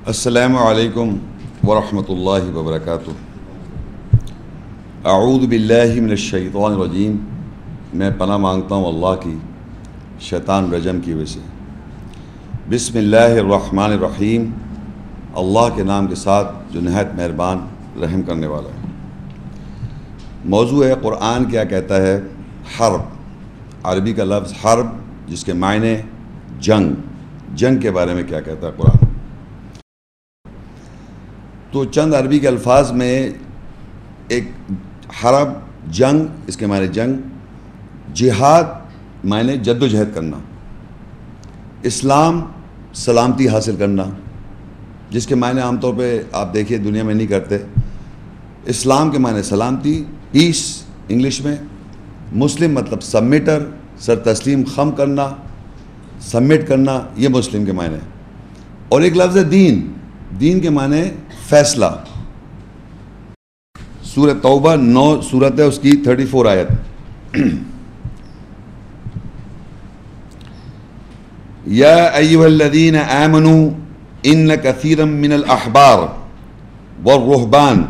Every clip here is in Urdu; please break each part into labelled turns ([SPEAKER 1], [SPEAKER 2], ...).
[SPEAKER 1] السلام علیکم ورحمۃ اللہ وبرکاتہ۔ اعوذ باللہ من الشیطان الرجیم، میں پناہ مانگتا ہوں اللہ کی شیطان رجم کی وجہ سے۔ بسم اللہ الرحمن الرحیم، اللہ کے نام کے ساتھ جو نہایت مہربان رحم کرنے والا ہے۔ موضوع ہے قرآن کیا کہتا ہے؟ حرب، عربی کا لفظ حرب جس کے معنی جنگ کے بارے میں کیا کہتا ہے قرآن۔ تو چند عربی کے الفاظ میں ایک حرب جنگ، اس کے معنی جنگ، جہاد معنی جد و جہد کرنا، اسلام سلامتی حاصل کرنا، جس کے معنی عام طور پہ آپ دیکھیے دنیا میں نہیں کرتے۔ اسلام کے معنی سلامتی، پیس انگلش میں، مسلم مطلب سبمیٹر، سر تسلیم خم کرنا، سبمٹ کرنا، یہ مسلم کے معنی۔ اور ایک لفظ ہے دین کے معنی فیصلہ۔ سورہ توبہ 9 سورت ہے، اس کی 34 آیت۔ یا ایھا الذین آمنوا ان کثیرا من الاحبار والرہبان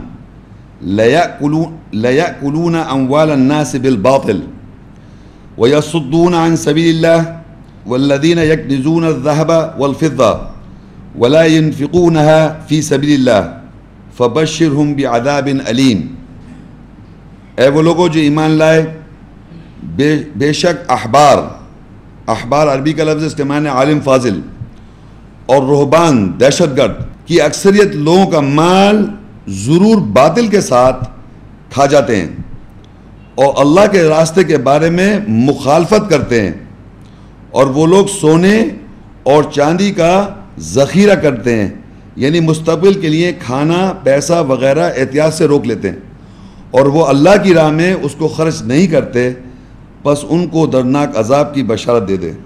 [SPEAKER 1] لیأکلون اموال الناس بالباطل ویصدون عن سبیل اللہ والذین یکنزون الذہب والفضہ ولا ينفقونها فی سبیل اللہ فبشرہم بعذاب علیم۔ اے وہ لوگوں جو ایمان لائے، بے شک احبار عربی کا لفظ، اس کے معنی عالم فاضل، اور رہبان دہشت گرد کی اکثریت لوگوں کا مال ضرور باطل کے ساتھ کھا جاتے ہیں اور اللہ کے راستے کے بارے میں مخالفت کرتے ہیں، اور وہ لوگ سونے اور چاندی کا ذخیرہ کرتے ہیں، یعنی مستقبل کے لیے کھانا پیسہ وغیرہ احتیاط سے روک لیتے ہیں، اور وہ اللہ کی راہ میں اس کو خرچ نہیں کرتے، پس ان کو دردناک عذاب کی بشارت دے دے۔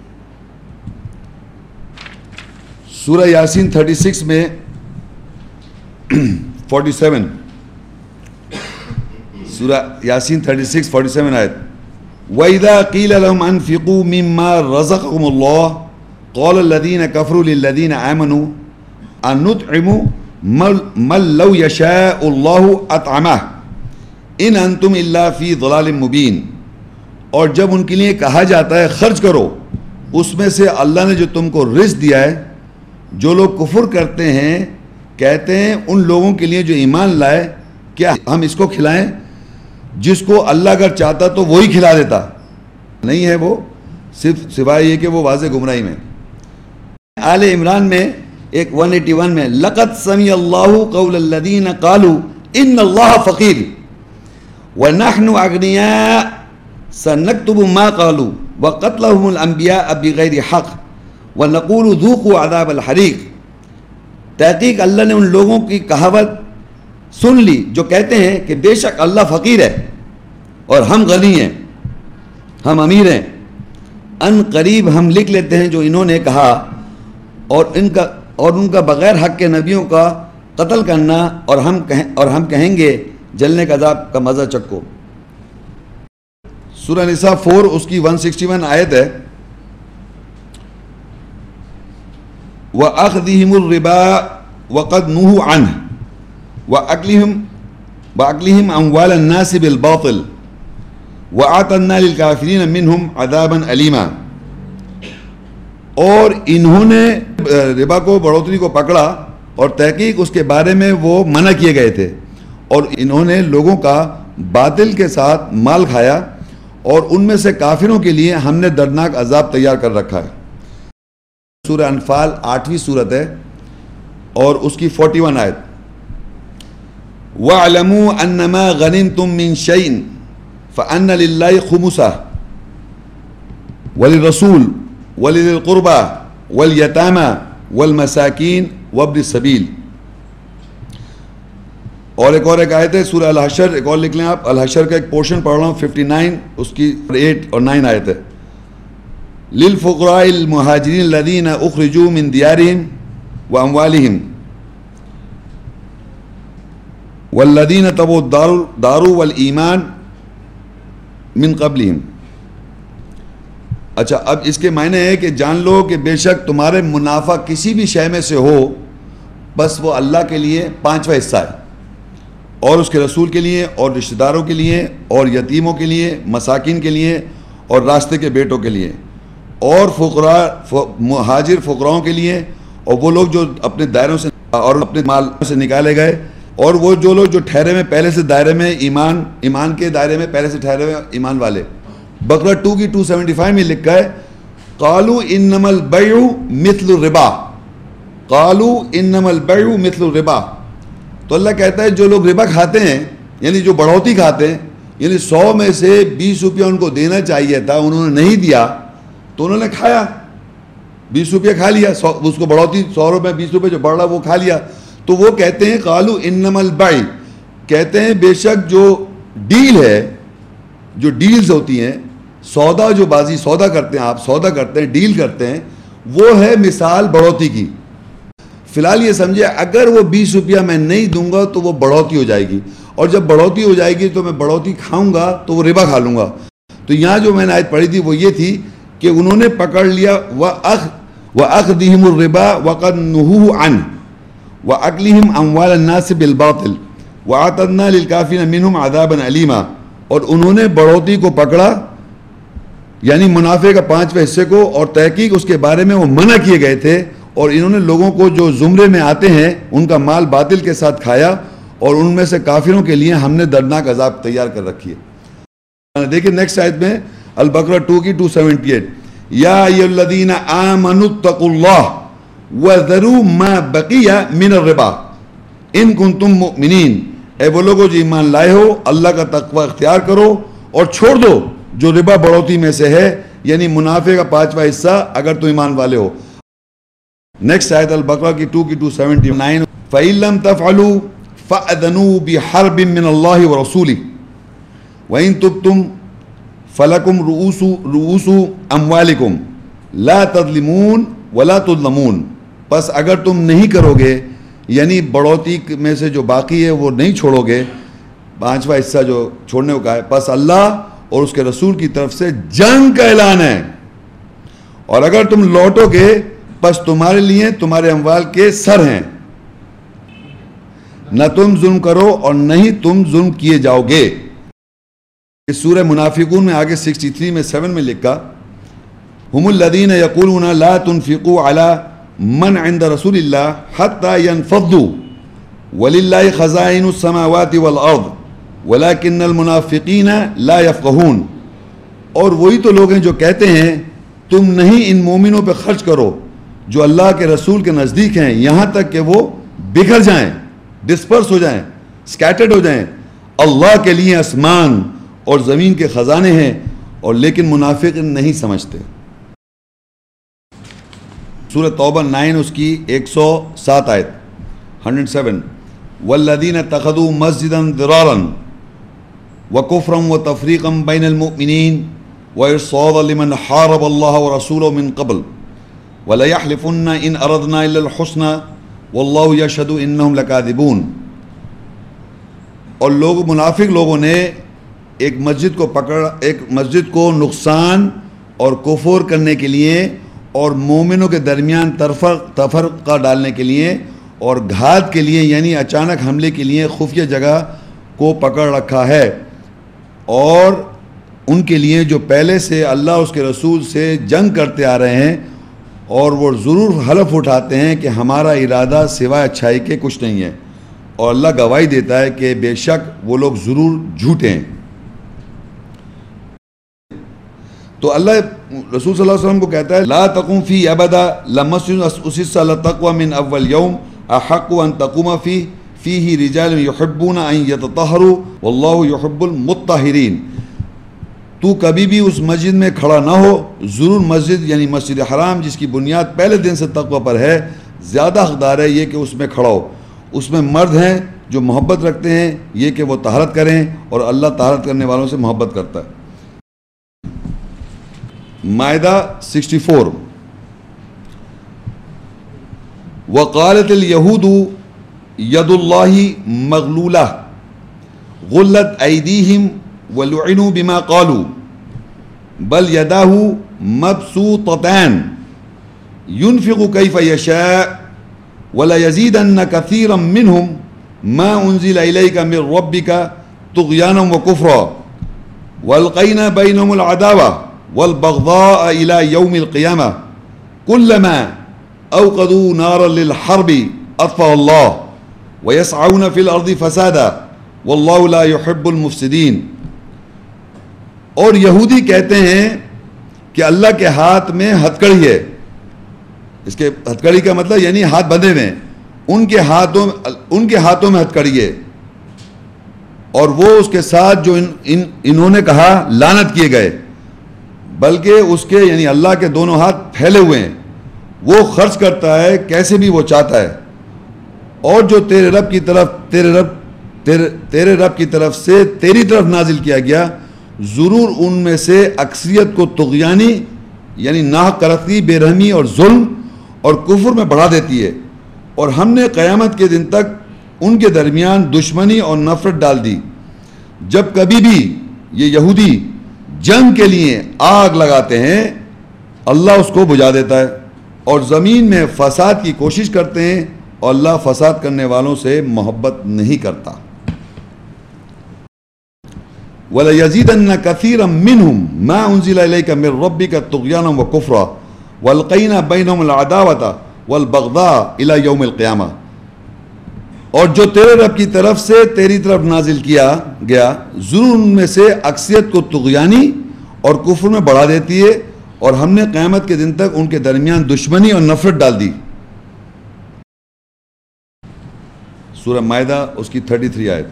[SPEAKER 1] سورہ یاسین 36 میں 47، سورہ یاسین 36-47 آیت۔ وَإِذَا قِيلَ لَهُمْ أَنفِقُوا مِمَّا رَزَقَكُمُ اللَّهُ قَالَ الَّذِينَ كَفَرُوا لِلَّذِينَ آمَنُوا أَنُطْعِمُ مَن لَّوْ يَشَاءُ اللَّهُ أَطْعَمَهُ إِنْ أَنْتُمْ إِلَّا فِي ضَلَالٍ مُبِينٍ۔ اور جب ان کے لیے کہا جاتا ہے خرچ کرو اس میں سے اللہ نے جو تم کو رزق دیا ہے، جو لوگ کفر کرتے ہیں کہتے ہیں ان لوگوں کے لیے جو ایمان لائے کیا ہم اس کو کھلائیں جس کو اللہ اگر چاہتا تو وہی کھلا دیتا، نہیں ہے وہ، صرف سوائے یہ کہ وہ واضح گمراہی میں۔ آل عمران میں ایک 181 میں لَقَدْ سَمِعَ اللَّهُ قَوْلَ الَّذِينَ قَالُوا إِنَّ اللَّهَ فَقِيرٌ وَنَحْنُ أَغْنِيَاءُ سَنَكْتُبُ مَا قَالُوا وَقَتْلَهُمُ الْأَنْبِيَاءَ بِغَيْرِ حَقٍّ وَنَقُولُ ذُوقُوا عَذَابَ الْحَرِيقِ۔ تحقیق اللہ نے ان لوگوں کی کہاوت سن لی جو کہتے ہیں کہ بے شک اللہ فقیر ہے اور ہم غنی ہیں، ہم امیر ہیں، ان قریب ہم لکھ لیتے ہیں جو انہوں نے کہا، اور ان کا بغیر حق کے نبیوں کا قتل کرنا، اور ہم کہیں گے جلنے کا عذاب کا مزہ چکو۔ سورہ نساء 4 اس کی 161 آیت ہے۔ وَأَخْذِهِمُ الرِّبَا وَقَدْ نُهُوا عَنْهُ وَأَكْلِهِمْ أَمْوَالَ النَّاسِ بِالْبَاطِلِ وَأَعْتَدْنَا لِلْكَافِرِينَ مِنْهُمْ عَذَابًا أَلِيمًا۔ اور انہوں نے ربا کو، بڑھوتری کو پکڑا، اور تحقیق اس کے بارے میں وہ منع کیے گئے تھے، اور انہوں نے لوگوں کا باطل کے ساتھ مال کھایا، اور ان میں سے کافروں کے لیے ہم نے دردناک عذاب تیار کر رکھا ہے۔ سورہ انفال 8ویں سورت ہے اور اس کی 41 آیت۔ وَاعْلَمُوا أَنَّمَا غَنِمْتُم مِّن شَيْءٍ فَأَنَّ لِلَّهِ خُمُسَهُ وَلِلرَّسُولِ وَلِذِي الْقُرْبَى وَالْيَتَامَى وَالْمَسَاكِينِ وَابْنِ السَّبِيلِ۔ اور ایک آیت ہے سورہ الحشر، ایک اور لکھ لیں آپ، الحشر کا ایک پورشن پڑھ رہا ہوں، 59 اس کی 8 اور 9 آیت ہے۔ لِلْفُقَرَاءِ الْمُهَاجِرِينَ الَّذِينَ أُخْرِجُوا مِنْ دِيَارِهِمْ وَأَمْوَالِهِمْ وَالَّذِينَ تَبَوَّءُوا الدَّارَ وَالْإِيمَانَ مِنْ قَبْلِهِمْ۔ اچھا، اب اس کے معنی ہے کہ جان لو کہ بے شک تمہارے منافع کسی بھی شے میں سے ہو بس وہ اللہ کے لیے 5واں حصہ ہے، اور اس کے رسول کے لیے، اور رشتہ داروں کے لیے، اور یتیموں کے لیے، مساکین کے لیے، اور راستے کے بیٹوں کے لیے، اور مہاجر فقراؤں کے لیے، اور وہ لوگ جو اپنے دائروں سے اور اپنے مال سے نکالے گئے، اور وہ جو لوگ جو ٹھہرے میں پہلے سے دائرے میں ایمان کے دائرے میں پہلے سے ٹھہرے ہوئے ایمان والے۔ بقرہ 2 کی 275 میں لکھا ہے قالوا انما البيع مثل الربا، قالوا انما البيع مثل الربا۔ تو اللہ کہتا ہے جو لوگ ربا کھاتے ہیں، یعنی جو بڑھوتی کھاتے ہیں، یعنی 100 میں سے 20 روپیہ ان کو دینا چاہیے تھا، انہوں نے نہیں دیا تو انہوں نے کھایا، 20 روپیہ کھا لیا، اس کو بڑھوتی 100 روپے 20 روپے جو بڑھ رہا وہ کھا لیا۔ تو وہ کہتے ہیں قالوا انما البيع، کہتے ہیں بے شک جو ڈیل ہے، جو ڈیلز ہوتی ہیں، سودا جو بازی سودا کرتے ہیں، آپ سودا کرتے ہیں، ڈیل کرتے ہیں، وہ ہے مثال بڑھوتی کی۔ فی الحال یہ سمجھے اگر وہ 20 روپیہ میں نہیں دوں گا تو وہ بڑھوتی ہو جائے گی، اور جب بڑھوتی ہو جائے گی تو میں بڑھوتی کھاؤں گا تو وہ ربا کھا لوں گا۔ تو یہاں جو میں نے آیت پڑھی تھی وہ یہ تھی کہ انہوں نے پکڑ لیا وَأَخْذِهِمُ الرِّبَا وَقَدْ نُهُوا عَنْهُ وَأَكْلِهِمْ أَمْوَالَ النَّاسِ بِالْبَاطِلِ وَأَعْتَدْنَا لِلْكَافِرِينَ مِنْهُمْ عَذَابًا أَلِيمًا، اور انہوں نے بڑھوتی کو پکڑا، یعنی منافع کا 5واں حصے کو، اور تحقیق اس کے بارے میں وہ منع کیے گئے تھے، اور انہوں نے لوگوں کو جو زمرے میں آتے ہیں ان کا مال باطل کے ساتھ کھایا، اور ان میں سے کافروں کے لیے ہم نے دردناک عذاب تیار کر رکھی ہے۔ دیکھیں نیکسٹ آیت میں البقرہ 2 کی 278 یا ایھا الذین آمنوا اتقوا اللہ وذروا ما بقی من الربا ان کنتم مؤمنین، اے وہ لوگوں جو ایمان لائے ہو اللہ کا تقوی اختیار کرو اور چھوڑ دو جو ربا بڑھوتی میں سے ہے، یعنی منافع کا 5واں حصہ اگر تو ایمان والے ہو۔ نیکسٹ آیت البقرہ کی 2 کی 279 فَإِن لَمْ تَفْعَلُوا فَأْذَنُوا بِحَرْبٍ مِّنَ اللَّهِ وَرَسُولِهِ وَإِن تُبْتُمْ فَلَكُمْ رُؤُوسُ أَمْوَالِكُمْ لَا تَظْلِمُونَ وَلَا تُظْلَمُونَ، پس اگر تم نہیں کرو گے، یعنی بڑھوتی میں سے جو باقی ہے وہ نہیں چھوڑو گے، 5واں حصہ جو چھوڑنے کو کہا ہے، پس اللہ اور اس کے رسول کی طرف سے جنگ کا اعلان ہے، اور اگر تم لوٹو گے پس تمہارے لیے تمہارے اموال کے سر ہیں، نہ تم ظلم کرو اور نہیں تم ظلم کیے جاؤ گے۔ اس سورہ منافقون میں آگے 63 میں 7 میں لکھا ہم الذین یقولون لا تنفقوا علی من عند رسول اللہ حتی ینفضوا وللہ خزائن السماوات والارض ولکن المنافقین لا یفقہون، اور وہی تو لوگ ہیں جو کہتے ہیں تم نہیں ان مومنوں پہ خرچ کرو جو اللہ کے رسول کے نزدیک ہیں یہاں تک کہ وہ بکھر جائیں، ڈسپرس ہو جائیں، سکیٹرڈ ہو جائیں۔ اللہ کے لیے آسمان اور زمین کے خزانے ہیں، اور لیکن منافق نہیں سمجھتے۔ سورہ توبہ 9 اس کی 107 آیت 107 والذین اتخذوا مسجدا ضرارا وکفرا وتفریقا بین المؤمنین وارصادا لمن حارب اللہ ورسولہ من قبل وَلَيَحْلِفُنَّ إِنْ أَرَدْنَا إِلَّا الْحُسْنَى وَاللَّهُ يَشْهَدُ إِنَّهُمْ لَكَاذِبُونَ، اور منافق لوگوں نے ایک مسجد کو نقصان اور کفر کرنے کے لیے اور مومنوں کے درمیان تفرقہ ڈالنے کے لیے اور گھات کے لیے، یعنی اچانک حملے کے لیے خفیہ جگہ کو پکڑ رکھا ہے، اور ان کے لیے جو پہلے سے اللہ اس کے رسول سے جنگ کرتے آ رہے ہیں، اور وہ ضرور حلف اٹھاتے ہیں کہ ہمارا ارادہ سوائے اچھائی کے کچھ نہیں ہے، اور اللہ گواہی دیتا ہے کہ بے شک وہ لوگ ضرور جھوٹے ہیں۔ تو اللہ رسول صلی اللہ علیہ وسلم کو کہتا ہے لا تقم فی ابدا لمسجد اسس علی التقوی من اول یوم احق ان تقوم فیہ رجال یحبون ان یتطہروا واللہ یحب المطہرین، تو کبھی بھی اس مسجد میں کھڑا نہ ہو، ضرور مسجد یعنی مسجد حرام جس کی بنیاد پہلے دن سے تقوی پر ہے، زیادہ حقدار ہے یہ کہ اس میں کھڑا ہو۔ اس میں مرد ہیں جو محبت رکھتے ہیں یہ کہ وہ طہارت کریں، اور اللہ طہارت کرنے والوں سے محبت کرتا ہے۔ مائدہ 64 وقالت اليہود ید اللہ مغلولہ غلت ایدیہم وَلُعِنُوا بِمَا قَالُوا بَلْ يَدَاهُ مَبْسُوطَتَانِ يُنْفِقُ كَيْفَ يَشَاءُ وَلَيَزِيدَنَّ كَثِيرًا مِّنْهُمْ مَا أُنزِلَ إِلَيْكَ مِن رَّبِّكَ طُغْيَانًا وَكُفْرًا وَأَلْقَيْنَا بَيْنَهُمُ الْعَدَاوَةَ وَالْبَغْضَاءَ إِلَى يَوْمِ الْقِيَامَةِ كُلَّمَا أَوْقَدُوا نَارًا لِلْحَرْبِ أَطْفَأَهَا اللَّهُ وَيَسْعَوْنَ فِي الْأَرْضِ فَسَادًا وَاللَّهُ لَا يُحِبُّ الْمُفْسِدِينَ۔ اور یہودی کہتے ہیں کہ اللہ کے ہاتھ میں ہتھکڑی ہے، اس کے ہتھکڑی کا مطلب یعنی ہاتھ بندھے ہوئے ہیں، ان کے ہاتھوں میں ہتھکڑی ہے، اور وہ اس کے ساتھ جو انہوں نے کہا لعنت کیے گئے، بلکہ اس کے یعنی اللہ کے دونوں ہاتھ پھیلے ہوئے ہیں، وہ خرچ کرتا ہے کیسے بھی وہ چاہتا ہے، اور جو تیرے رب کی طرف سے تیری طرف نازل کیا گیا ضرور ان میں سے اکثریت کو طغیانی یعنی ناحق کرتی، بے رحمی اور ظلم اور کفر میں بڑھا دیتی ہے، اور ہم نے قیامت کے دن تک ان کے درمیان دشمنی اور نفرت ڈال دی۔ جب کبھی بھی یہ یہودی جنگ کے لیے آگ لگاتے ہیں اللہ اس کو بجھا دیتا ہے، اور زمین میں فساد کی کوشش کرتے ہیں اور اللہ فساد کرنے والوں سے محبت نہیں کرتا۔ وَلَيَزِيدَنَّ كَثِيرًا مِّنْهُمْ مَا أُنزِلَ إِلَيْكَ مِن رَّبِّكَ طُغْيَانًا وَكُفْرًا وَأَلْقَيْنَا بَيْنَهُمُ الْعَدَاوَةَ وَالْبَغْضَاءَ إِلَى يَوْمِ الْقِيَامَةِ۔ اور جو تیرے رب کی طرف سے تیری طرف نازل کیا گیا ضرور ان میں سے اکثریت کو طغیانی اور کفر میں بڑھا دیتی ہے، اور ہم نے قیامت کے دن تک ان کے درمیان دشمنی اور نفرت ڈال دی۔ سورہ مائدہ اس کی 33 آیت۔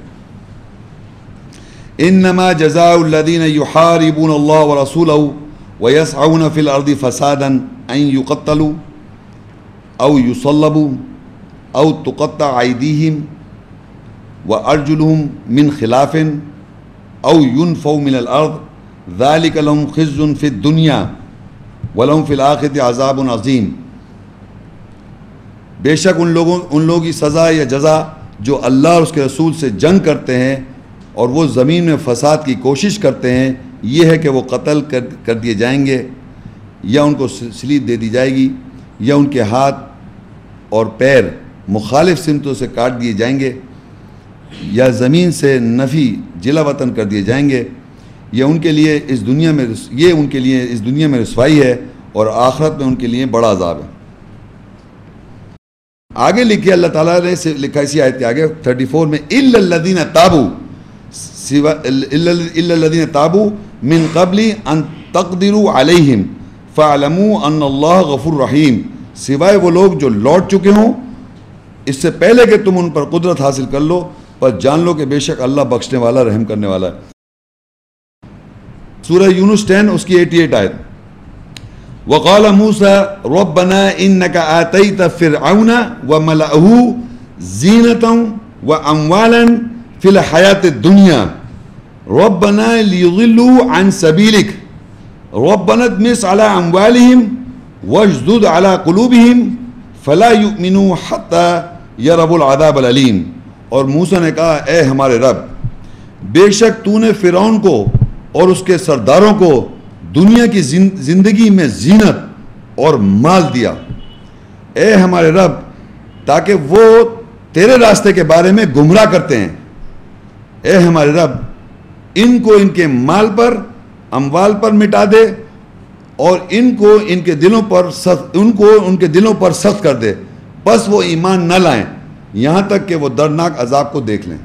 [SPEAKER 1] انما جزاء الذين يحاربون الله ورسوله ويسعون في الارض فسادا ان يقتلوا او يصلبوا او تقطع ايديهم وارجلهم من خلاف او ينفوا من الارض ذلك لهم خزي في الدنيا ولهم في الاخرة عذاب عظيم۔ بے شک ان لوگوں کی سزا یا جزا جو اللہ اور اس کے رسول سے جنگ کرتے ہیں اور وہ زمین میں فساد کی کوشش کرتے ہیں، یہ ہے کہ وہ قتل کر دیے جائیں گے، یا ان کو سلیب دے دی جائے گی، یا ان کے ہاتھ اور پیر مخالف سمتوں سے کاٹ دیے جائیں گے، یا زمین سے نفی جلا وطن کر دیے جائیں گے، یا ان کے لیے اس دنیا میں رسوائی ہے اور آخرت میں ان کے لیے بڑا عذاب ہے۔ آگے لکھے اللہ تعالیٰ نے لکھا اسی آیت کے آگے 34 میں اِلَّا الَّذِينَ تَابُوا إِلَّا الَّذِينَ تَابُوا مِن قَبْلِ أَن تَقْدِرُوا عَلَيْهِمْ فَاعْلَمُوا أَنَّ اللَّهَ غَفُورٌ رَحِيمٌ، سوائے وہ لوگ جو لوٹ چکے ہوں اس سے پہلے کہ تم ان پر قدرت حاصل کر لو، پر جان لو کہ بے شک اللہ بخشنے والا رحم کرنے والا ہے۔ سورہ یونس 10 اس کی 88 آیت۔ وقال موسى ربنا إنك آتيت فرعون وملأه زينة وأموالا في الحياة الدنيا ربنا ليضلوا عن سبيلك ربنا اطمس على أموالهم واشدد على قلوبهم فلا يؤمنوا حتى يروا العذاب الأليم۔ اور موسیٰ نے کہا اے ہمارے رب، بے شک تو نے فرعون کو اور اس کے سرداروں کو دنیا کی زندگی میں زینت اور مال دیا، اے ہمارے رب، تاکہ وہ تیرے راستے کے بارے میں گمراہ کرتے ہیں، اے ہمارے رب ان کو ان کے مال پر اموال پر مٹا دے، اور ان کو ان کے دلوں پر سخت کر دے، بس وہ ایمان نہ لائیں یہاں تک کہ وہ دردناک عذاب کو دیکھ لیں۔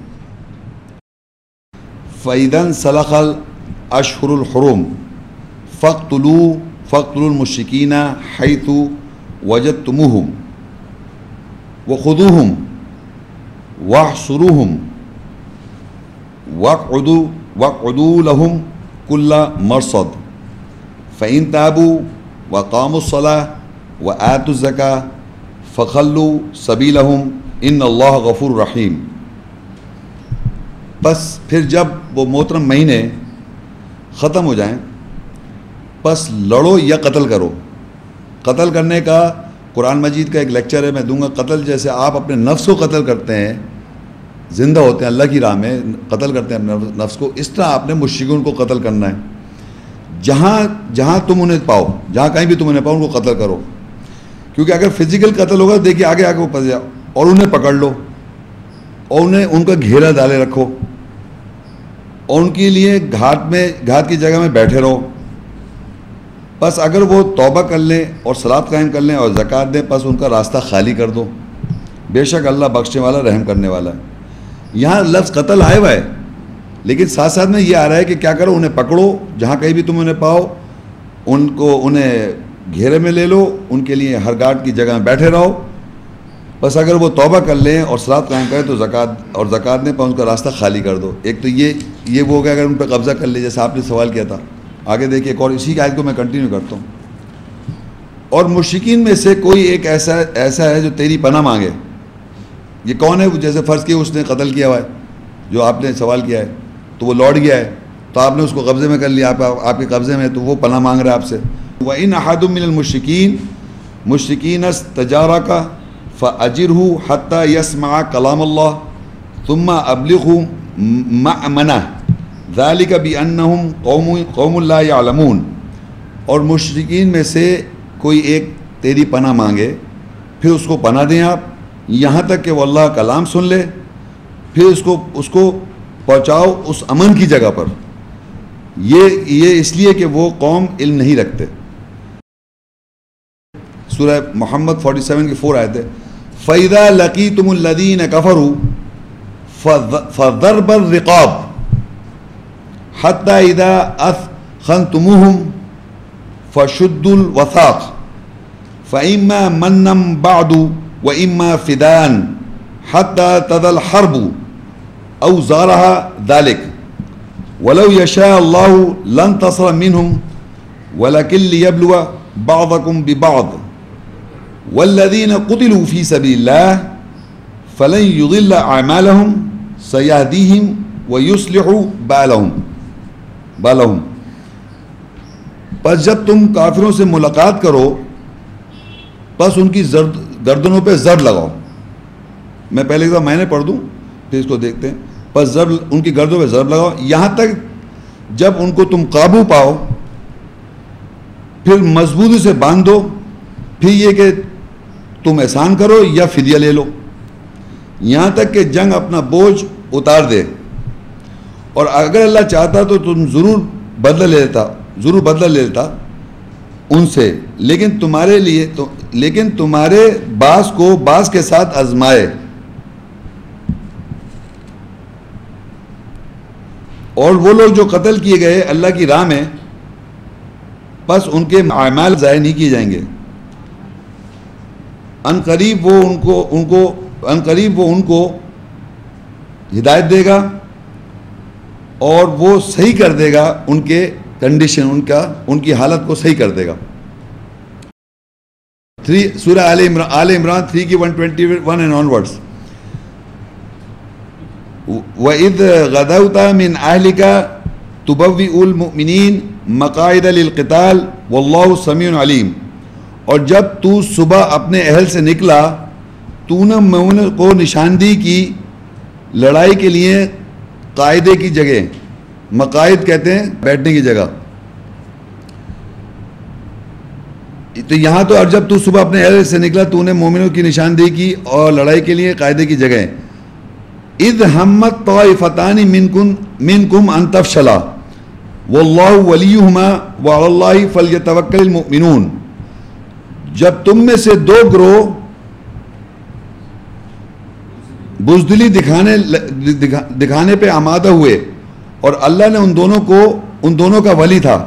[SPEAKER 1] فَإِذَا انْسَلَخَ الْأَشْهُرُ الْحُرُمُ فَاقْتُلُوا الْمُشْرِكِينَ حَيْثُ وَجَدتُّمُوهُمْ وَخُذُوهُمْ وَاحْصُرُوهُمْ وَاقْعُدُوا لَهُمْ كُلَّ مَرْصَدٍ فَإِنْ تَابُوا وَأَقَامُوا الصَّلَاةَ وَآتُوا الزَّكَاةَ فَخَلُّوا سَبِيلَهُمْ إِنَّ اللَّهَ غَفُورٌ رَحِيمٌ۔ بس پھر جب وہ محترم مہینے ختم ہو جائیں بس لڑو یا قتل کرو۔ قتل کرنے کا قرآن مجید کا ایک لیکچر ہے، میں دوں گا۔ قتل جیسے آپ اپنے نفس کو قتل کرتے ہیں، زندہ ہوتے ہیں اللہ کی راہ میں قتل کرتے ہیں اپنے نفس کو، اس طرح آپ نے مشرکین کو قتل کرنا ہے۔ جہاں تم انہیں پاؤ، جہاں کہیں بھی تم انہیں پاؤ ان کو قتل کرو، کیونکہ اگر فزیکل قتل ہوگا دیکھیے آگے آگے وہ پھنس جاؤ اور انہیں پکڑ لو اور انہیں ان کا گھیرا ڈالے رکھو اور ان کے لیے گھاٹ کی جگہ میں بیٹھے رہو. بس اگر وہ توبہ کر لیں اور صلاۃ قائم کر لیں اور زکوٰۃ دیں پس ان کا راستہ خالی کر دو. بے شک اللہ بخشنے والا رحم کرنے والا ہے. یہاں لفظ قتل آئے ہوا ہے لیکن ساتھ ساتھ میں یہ آ رہا ہے کہ کیا کرو, انہیں پکڑو جہاں کہیں بھی تم انہیں پاؤ, انہیں گھیرے میں لے لو, ان کے لیے ہر گھاٹ کی جگہ میں بیٹھے رہو. بس اگر وہ توبہ کر لیں اور صلاۃ قائم کریں تو زکوٰۃ دیں پر ان کا راستہ خالی کر دو. ایک تو یہ وہ ہو گیا اگر ان پہ قبضہ کر لے, جیسا آپ نے سوال کیا تھا. آگے دیکھیے ایک اور اسی کی آیت کو میں کنٹینیو کرتا ہوں. اور مشرکین میں سے کوئی ایک ایسا ہے جو تیری پناہ مانگے. یہ کون ہے؟ جیسے فرض کیا اس نے قتل کیا ہوا ہے جو آپ نے سوال کیا ہے, تو وہ لوٹ گیا ہے, تو آپ نے اس کو قبضے میں کر لیا, آپ کے قبضے میں, تو وہ پناہ مانگ رہا ہے آپ سے. وَإِنْ أَحَدٌ مِّنَ الْمُشْرِكِينَ مشرکین استجارک فَأَجِرْهُ حَتَّى يَسْمَعَ كَلَامَ اللَّهِ ثُمَّ أَبْلِغْهُ مَأْمَنَهُ ذَلِكَ بِأَنَّهُمْ قَوْمٌ لَا يَعْلَمُونَ. اور مشرکین میں سے کوئی ایک تیری پناہ مانگے, پھر اس کو پناہ دیں آپ یہاں تک کہ وہ اللہ کا کلام سن لے, پھر اس کو پہنچاؤ اس امن کی جگہ پر. یہ اس لیے کہ وہ قوم علم نہیں رکھتے. سورہ محمد 47 کی 4 آیت ہے. فَإِذَا لَقِيتُمُ الَّذِينَ كَفَرُوا فَضَرْبَ الرِّقَابِ حَتَّى إِذَا أَثْخَنْتُمُوهُمْ فَشُدُّوا الْوَثَاقَ فَإِمَّا مَنًّا بَعْدُ وَإِمَّا فِدَاءً حَتَّى تَضِيَ الْحَرْبُ أَوْ زَارَهَا ذَلِكَ وَلَوْ يَشَاءُ اللَّهُ لَانتَصَرَ مِنْهُمْ وَلَكِنْ لِيَبْلُوَ بَعْضَكُمْ بِبَعْضٍ وَالَّذِينَ قُتِلُوا فِي سَبِيلِ اللَّهِ فَلَنْ يُضِلَّ أَعْمَالَهُمْ سَيَهْدِيهِمْ وَيُصْلِحُ بَالَهُمْ. پس جب تم کافروں سے ملاقات کرو بس ان کی گردنوں پہ ضرب لگاؤ. میں پہلے ایک بار میں نے پڑھ دوں پھر اس کو دیکھتے ہیں. بس ان کی گردنوں پہ ضرب لگاؤ یہاں تک جب ان کو تم قابو پاؤ, پھر مضبوطی سے باندھ دو. پھر یہ کہ تم احسان کرو یا فدیہ لے لو یہاں تک کہ جنگ اپنا بوجھ اتار دے. اور اگر اللہ چاہتا تو تم ضرور بدلہ لے لیتا ان سے, لیکن تمہارے بعض کو بعض کے ساتھ آزمائے. اور وہ لوگ جو قتل کیے گئے اللہ کی راہ میں بس ان کے اعمال ضائع نہیں کیے جائیں گے. ان قریب وہ ان کو ہدایت دے گا اور وہ صحیح کر دے گا ان کے کنڈیشن, ان کی حالت کو صحیح کر دے گا. سورہ آل عمران 3 کی 121 اینڈ آنورڈز. وَإِذْ غَدَوْتَ مِنْ أَهْلِكَ تُبَوِّئُ الْمُؤْمِنِينَ مَقَاعِدَ لِلْقِتَالِ وَاللَّهُ سَمِيعٌ عَلِيمٌ. اور جب تو صبح اپنے اہل سے نکلا تو نے مومنوں کو نشاندہی کی لڑائی کے لیے قاعدے کی جگہ. مقاعد کہتے ہیں بیٹھنے کی جگہ. تو یہاں تو اور جب تو صبح اپنے اہل سے نکلا تو نے مومنوں کی نشاندہی کی اور لڑائی کے لیے قاعدے کی جگہ. اذ ہمت طائفتان منکم ان تفشلا واللہ ولیہما وعلی اللہ فلیتوکل المؤمنون. جب تم میں سے دو گروہ بزدلی دکھانے پہ آمادہ ہوئے اور اللہ نے ان دونوں کا ولی تھا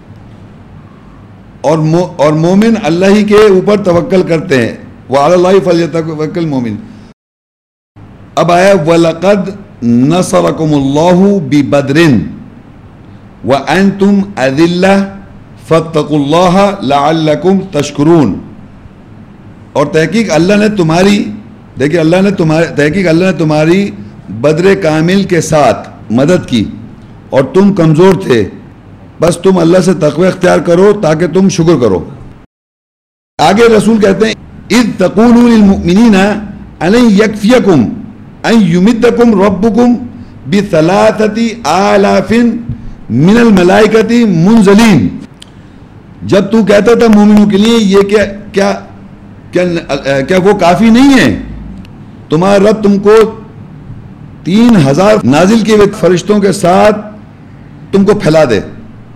[SPEAKER 1] اور مومن اللہ ہی کے اوپر توکل کرتے ہیں. وعلی اللہ فلیتوکل المؤمن. اب آیا وَلَقَدْ نَصَرَكُمُ اللَّهُ بِبَدْرٍ وَأَنْتُمْ أَذِلَّةٌ فَاتَّقُوا اللَّهَ لَعَلَّكُمْ تَشْكُرُونَ. اور تحقیق اللہ نے تمہاری بدر کامل کے ساتھ مدد کی اور تم کمزور تھے, بس تم اللہ سے تقوی اختیار کرو تاکہ تم شکر کرو. آگے رسول کہتے ہیں اذ تقولوا للمؤمنین الن یکفیکم ان یمدکم ربکم بثلاثۃ آلاف من الملائکۃ منزلین. جب تو کہتا تھا مومنوں کے لیے یہ کیا کیا وہ کافی نہیں ہے؟ تمہارا رب تم کو 3000 نازل کیے ہوئے فرشتوں کے ساتھ تم کو پھیلا دے.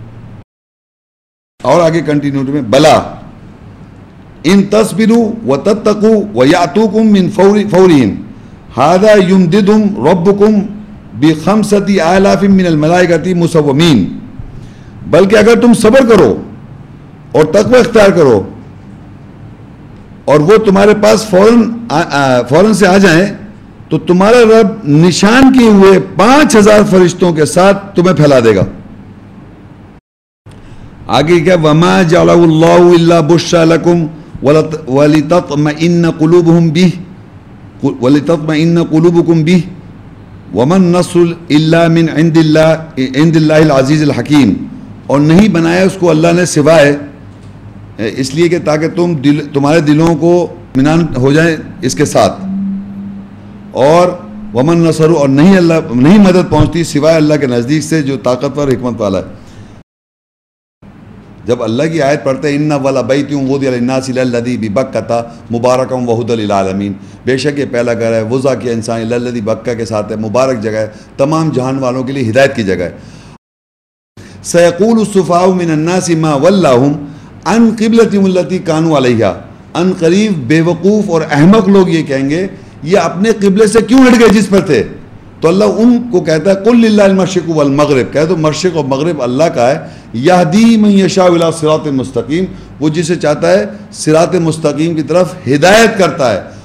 [SPEAKER 1] اور آگے کنٹینیوٹی میں بلا ان تصبروا وتتقوا ويأتوكم من فورهم هذا يمددهم ربكم ب5000 من الملائكة مسومين. بلکہ اگر تم صبر کرو اور تقوی اختیار کرو اور وہ تمہارے پاس فوراً سے آ جائیں تو تمہارا رب نشان کیے ہوئے 5000 فرشتوں کے ساتھ تمہیں پھیلا دے گا. آگے کیا وما جعلہ اللہ الا بشرى لکم ولتطمئن قلوبکم به وما النصر الا من عند اللہ العزیز الحکیم. اور نہیں بنایا اس کو اللہ نے سوائے اس لیے کہ تاکہ تمہارے دلوں کو اطمینان ہو جائے اس کے ساتھ. اور ومن نصر اور نہیں مدد پہنچتی سوائے اللہ کے نزدیک سے جو طاقتور حکمت والا ہے. جب اللہ کی آیت پڑھتے ہیں ان اول بیت وضع للناس الذی ببکۃ مبارکا وہدی للعالمین، بے شک یہ پہلا گھر ہے وضع کیا انسان الذی بکہ کے ساتھ ہے، مبارک جگہ ہے، تمام جہان والوں کے لیے ہدایت کی جگہ ہے. سیقول السفہاء من الناس ما ولاھم عن قبلتہم التی کانوا علیہا. ان قریب بے وقوف اور احمق لوگ یہ کہیں گے یہ اپنے قبلے سے کیوں ہٹ گئے جس پر تھے. تو اللہ ان کو کہتا ہے قل للہ المشرق والمغرب، کہہ دو مشرق اور مغرب اللہ کا ہے. یہدی من یشاء الی صراط مستقیم، وہ جسے چاہتا ہے صراط مستقیم کی طرف ہدایت کرتا ہے.